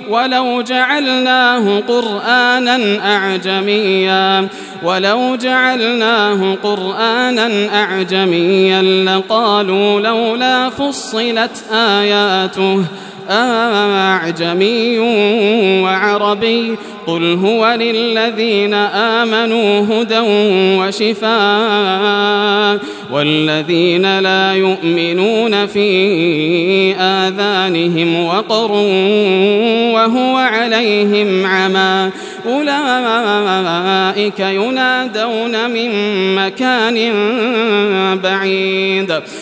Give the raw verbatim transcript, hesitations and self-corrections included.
ولو جعلناه قرآنا أعجميا ولو جعلناه قرآنا أعجميا لقالوا لولا فصلت آياته أعجمي وعربي قل هو للذين آمنوا هدى وشفاء والذين لا يؤمنون في آذانهم وقر وهو عليهم عمى أولئك ينادون من مكان بعيد